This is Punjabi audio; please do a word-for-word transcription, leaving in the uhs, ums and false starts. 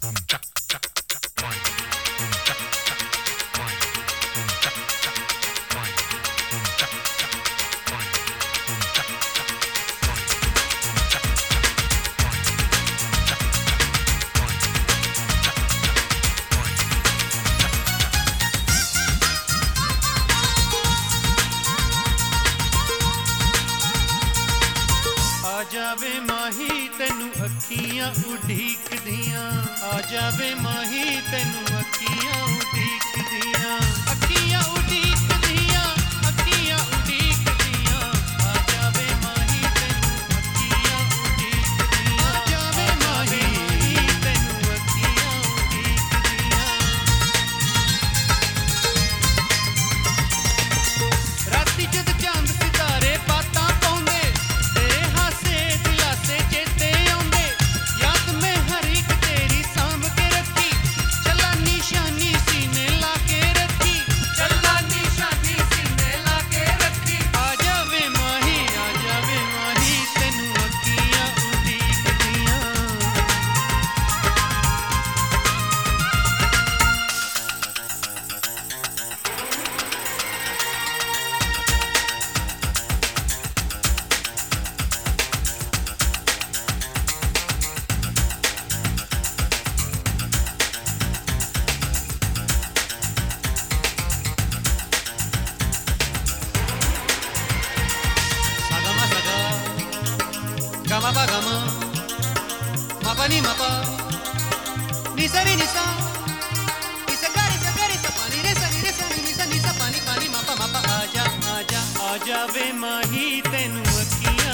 ਜਾਵੇ ਮਾਹੀ ਤੈਨੂੰ ਅੱਖੀਆਂ ਉਡੀਕਦੀਆਂ, ਆ ਜਾਵੇ ਮਾਹੀ ਤੈਨੂੰ ਅੱਖੀਆਂ ਉਡੀਕਦੀਆਂ, ਅੱਖੀਆਂ ਉਡੀਕਦੀਆਂ, ਅੱਖੀਆਂ ਉਡੀਕਦੀਆਂ, ਆ ਜਾਵੇ ਮਾਹੀ ਤੈਨੂੰ ਅੱਖੀਆਂ ਉਡੀਕਦੀਆਂ, ਆ ਜਾਵੇ ਮਾਹੀ ਤੈਨੂੰ ਅੱਖੀਆਂ ਉਡੀਕਦੀਆਂ। ਰਾਤੀ ਜਦ ਚੰਦ ਸਿਤਾਰੇ ਬਾਤਾਂ ਪਾਉਂਦੇ, Gama pa gama, mapa ni mapa, ni sa ni ni sa, ni sa ga ni sa ga ni sa pa ni re sa ni re sa ni ni sa ni sa pa ni pa ni mapa mapa, आजा आजा आजा वे माही तेनू अखियां